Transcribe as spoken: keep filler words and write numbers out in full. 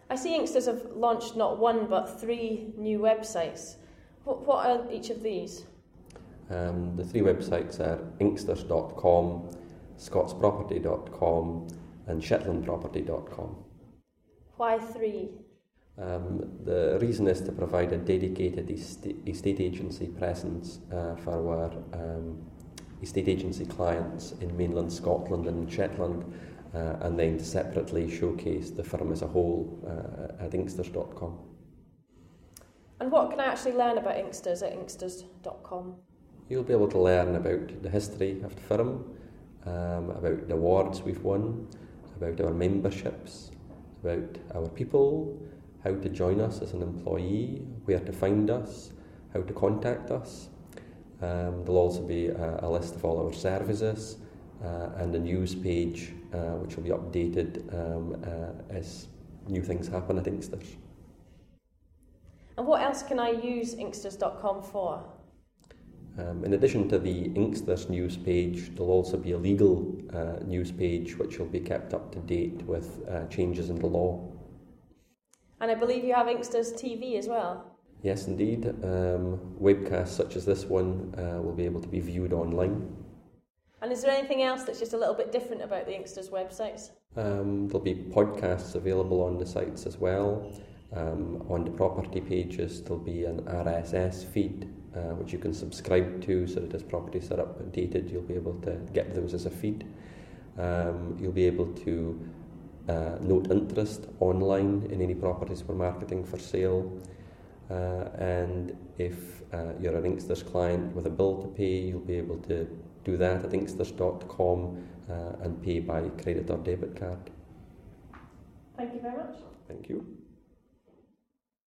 I see Inksters have launched not one but three new websites. What, what are each of these? Um, the three websites are inksters dot com, scots property dot com and shetland property dot com. Why three? Um, the reason is to provide a dedicated estate, estate agency presence uh, for our um, estate agency clients in mainland Scotland and Shetland, uh, and then separately showcase the firm as a whole uh, at inksters dot com. And what can I actually learn about Inksters at inksters dot com? You'll be able to learn about the history of the firm, um, about the awards we've won, about our memberships, about our people, how to join us as an employee, where to find us, how to contact us. Um, there'll also be a, a list of all our services uh, and a news page uh, which will be updated um, uh, as new things happen at Inksters. And what else can I use inksters dot com for? Um, in addition to the Inksters news page, there'll also be a legal uh, news page which will be kept up to date with uh, changes in the law. And I believe you have Inksters T V as well? Yes, indeed. Um, webcasts such as this one uh, will be able to be viewed online. And is there anything else that's just a little bit different about the Inksters websites? Um, there'll be podcasts available on the sites as well. Um, on the property pages, there'll be an R S S feed uh, which you can subscribe to, so that as properties are updated, you'll be able to get those as a feed. Um, you'll be able to uh, note interest online in any properties we're marketing for sale. Uh, and if uh, you're an Inksters client with a bill to pay, you'll be able to do that at inksters dot com uh, and pay by credit or debit card. Thank you very much. Thank you.